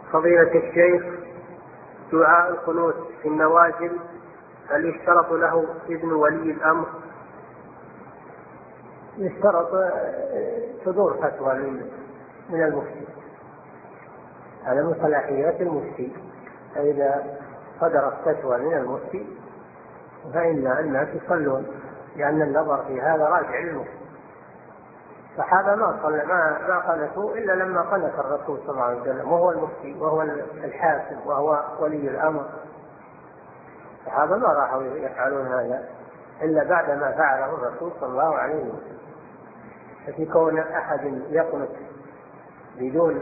فضيلة الشيخ، دعاء القنوت في النوازل هل يشترط له إذن ولي الأمر؟ يشترط صدور فتوى من المفتي، هذا من صلاحيات المفتي. فإذا صدرت فتوى من المفتي فإن الناس يصلون، لأن النظر في هذا راجع للمفتي. فهذا ما قنتوا إلا لما قنت الرسول صلى الله عليه وسلم، وهو المفتي وهو الحاكم وهو ولي الأمر. فهذا ما راحوا يفعلون هذا إلا بعد ما فعله الرسول صلى الله عليه وسلم. ففي كون أحد يقنت بدون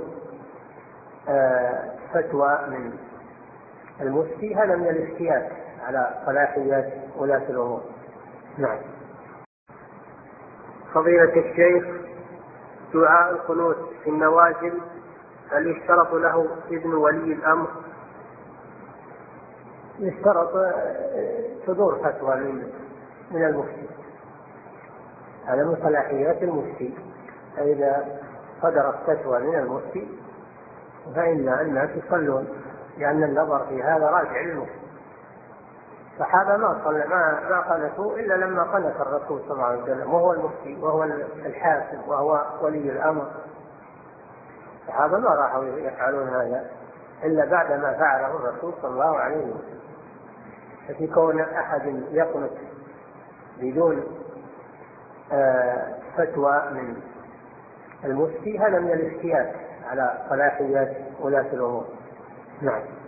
فتوى من المفتي هذا من الافتيات على صلاحيات ولاة الأمور. نعم. فضيلة الشيخ، دعاء القنوت في النوازل هل يشترط له إذن ولي الأمر؟ يشترط صدور فتوى من المفتي، هذا من صلاحيات المفتي. فإذا صدرت فتوى من المفتي فإن الناس يصلون، لأن النظر في هذا راجع للمفتي. فهذا ما قنتوا إلا لما قنت الرسول صلى الله عليه وسلم، وهو المفتي وهو الحاكم وهو ولي الأمر. فهذا ما راحوا يفعلون هذا إلا بعد ما فعله الرسول صلى الله عليه وسلم. ففي كون أحد يقنت بدون فتوى من المفتي هذا من الافتيات على صلاحيات ولاة الأمور. نعم.